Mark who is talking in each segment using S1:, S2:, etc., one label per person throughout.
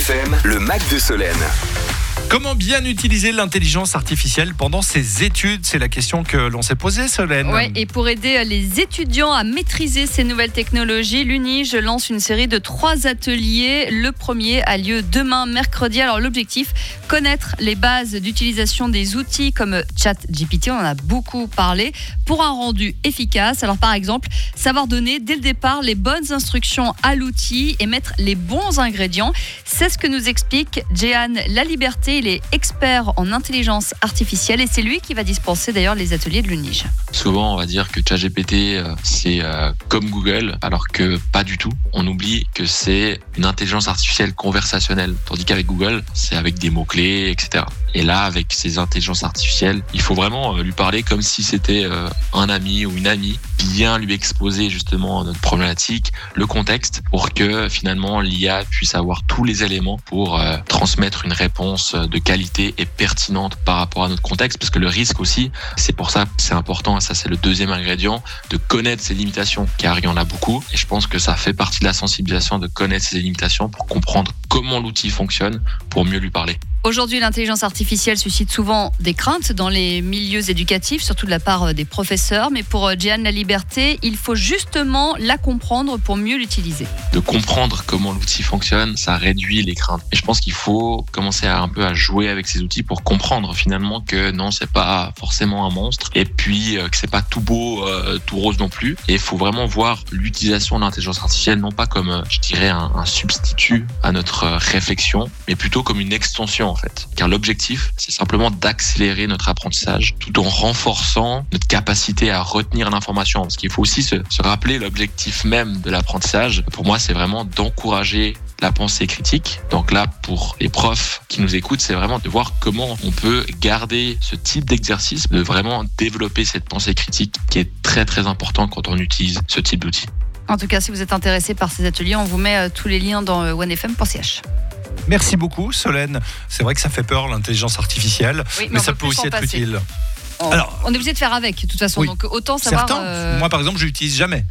S1: FM, le Mac de Solène.
S2: Comment bien utiliser l'intelligence artificielle pendant ses études ? C'est la question que l'on s'est posée, Solène.
S3: Ouais, et pour aider les étudiants à maîtriser ces nouvelles technologies, l'UNIGE lance une série de 3 ateliers. Le premier a lieu demain, mercredi. Alors l'objectif, connaître les bases d'utilisation des outils comme ChatGPT, on en a beaucoup parlé, pour un rendu efficace. Alors par exemple, savoir donner dès le départ les bonnes instructions à l'outil et mettre les bons ingrédients. C'est ce que nous explique Jehan Laliberté. Il est expert en intelligence artificielle et c'est lui qui va dispenser d'ailleurs les ateliers de l'UNIGE.
S4: Souvent, on va dire que ChatGPT, c'est comme Google, alors que pas du tout. On oublie que c'est une intelligence artificielle conversationnelle, tandis qu'avec Google, c'est avec des mots-clés, etc. Et là, avec ces intelligences artificielles, il faut vraiment lui parler comme si c'était un ami ou une amie, bien lui exposer justement notre problématique, le contexte, pour que finalement l'IA puisse avoir tous les éléments pour transmettre une réponse de qualité et pertinente par rapport à notre contexte, parce que le risque aussi, c'est pour ça que c'est important, et ça c'est le deuxième ingrédient, de connaître ses limitations, car il y en a beaucoup, et je pense que ça fait partie de la sensibilisation de connaître ses limitations pour comprendre comment l'outil fonctionne, pour mieux lui parler.
S3: Aujourd'hui, l'intelligence artificielle suscite souvent des craintes dans les milieux éducatifs, surtout de la part des professeurs. Mais pour Jehan Laliberté, il faut justement la comprendre pour mieux l'utiliser.
S4: De comprendre comment l'outil fonctionne, ça réduit les craintes. Et je pense qu'il faut commencer un peu à jouer avec ces outils pour comprendre finalement que non, c'est pas forcément un monstre. Et puis que c'est pas tout beau, tout rose non plus. Et il faut vraiment voir l'utilisation de l'intelligence artificielle non pas comme, je dirais, un substitut à notre réflexion, mais plutôt comme une extension en fait. Car l'objectif, c'est simplement d'accélérer notre apprentissage tout en renforçant notre capacité à retenir l'information. Parce qu'il faut aussi se rappeler l'objectif même de l'apprentissage. Pour moi, c'est vraiment d'encourager la pensée critique. Donc là, pour les profs qui nous écoutent, c'est vraiment de voir comment on peut garder ce type d'exercice, de vraiment développer cette pensée critique qui est très très important quand on utilise ce type d'outil.
S3: En tout cas, si vous êtes intéressé par ces ateliers, on vous met tous les liens dans onefm.ch.
S2: Merci beaucoup, Solène. C'est vrai que ça fait peur, l'intelligence artificielle,
S3: Oui,
S2: mais ça peut aussi être utile. Alors,
S3: on est obligé de faire avec, de toute façon.
S2: Oui.
S3: Donc autant savoir.
S2: Moi, par exemple, je l'utilise jamais.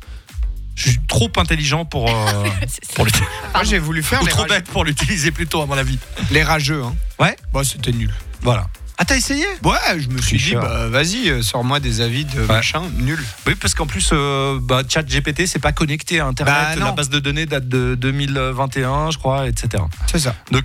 S2: Je suis trop intelligent pour l'utiliser.
S5: Moi, j'ai voulu faire
S2: Ou
S5: les
S2: trop
S5: rageux.
S2: bête pour l'utiliser plutôt, à mon avis.
S5: Les rageux, hein.
S2: Ouais.
S5: Bon, c'était nul.
S2: Voilà. Ah, t'as essayé ?
S5: Ouais, je me suis dit,
S2: Tricheur.
S5: vas-y, sors-moi des avis de machin, nul.
S2: Oui, parce qu'en plus, ChatGPT, c'est pas connecté à Internet.
S5: Bah, non.
S2: La base de données date de 2021, je crois, etc.
S5: C'est ça.
S2: Donc,